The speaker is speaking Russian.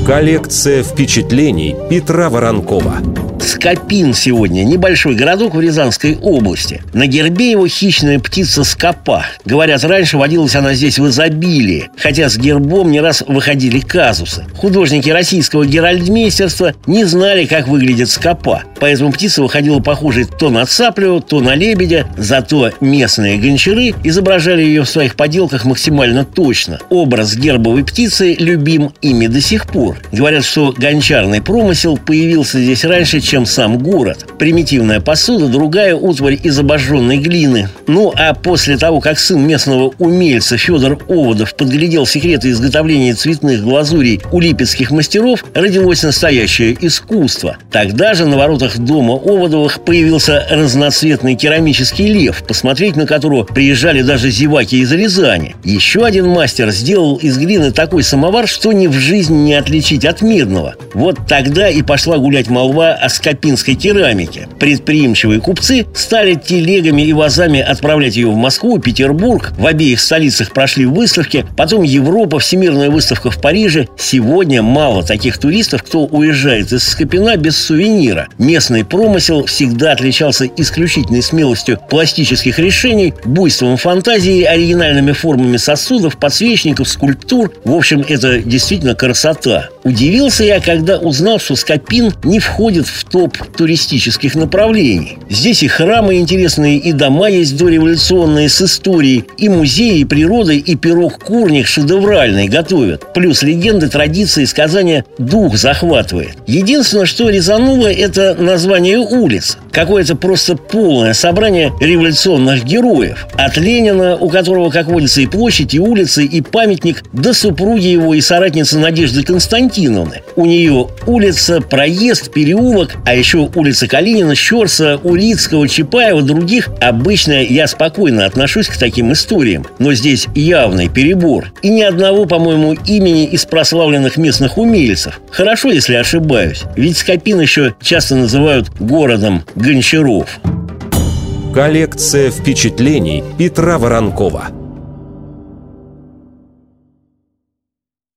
Коллекция впечатлений Петра Воронкова. Скопин сегодня небольшой городок в Рязанской области. На гербе его хищная птица скопа. Говорят, раньше водилась она здесь в изобилии, хотя с гербом не раз выходили казусы. Художники российского геральдмейстерства не знали, как выглядит скопа, поэтому птица выходила похожей то на цаплю, то на лебедя. Зато местные гончары изображали ее в своих поделках максимально точно. Образ гербовой птицы любим ими до сих пор. Говорят, что гончарный промысел появился здесь раньше, чем сам город. Примитивная посуда, другая утварь из обожженной глины. Ну а после того, как сын местного умельца Федор Оводов подглядел секреты изготовления цветных глазурей у липецких мастеров, родилось настоящее искусство. Тогда же на воротах дома Оводовых появился разноцветный керамический лев, посмотреть на которого приезжали даже зеваки из Рязани. Еще один мастер сделал из глины такой самовар, что ни в жизни не отличить от медного. Вот тогда и пошла гулять молва о скопинской керамике. Предприимчивые купцы стали телегами и вазами отправлять ее в Москву, Петербург. В обеих столицах прошли выставки, потом Европа, Всемирная выставка в Париже. Сегодня мало таких туристов, кто уезжает из Скопина без сувенира. Местный промысел всегда отличался исключительной смелостью пластических решений, буйством фантазии, оригинальными формами сосудов, подсвечников, скульптур. В общем, это действительно красота. Удивился я, когда узнал, что Скопин не входит в топ туристических направлений. Здесь и храмы интересные, и дома есть дореволюционные с историей, и музеи, и природа, и пирог-курник шедевральный готовят. Плюс легенды, традиции, сказания дух захватывает. Единственное, что резануло, это название улиц. Какое-то просто полное собрание революционных героев. От Ленина, у которого, как водится, и площадь, и улицы, и памятник, до супруги его и соратницы Надежды Константиновны. У нее улица, проезд, переулок, а еще улица Калинина, Щорса, Урицкого, Чапаева, других. Обычно я спокойно отношусь к таким историям, но здесь явный перебор. И ни одного, по-моему, имени из прославленных местных умельцев. Хорошо, если ошибаюсь, ведь Скопин еще часто называют городом гончаров. Коллекция впечатлений Петра Воронкова.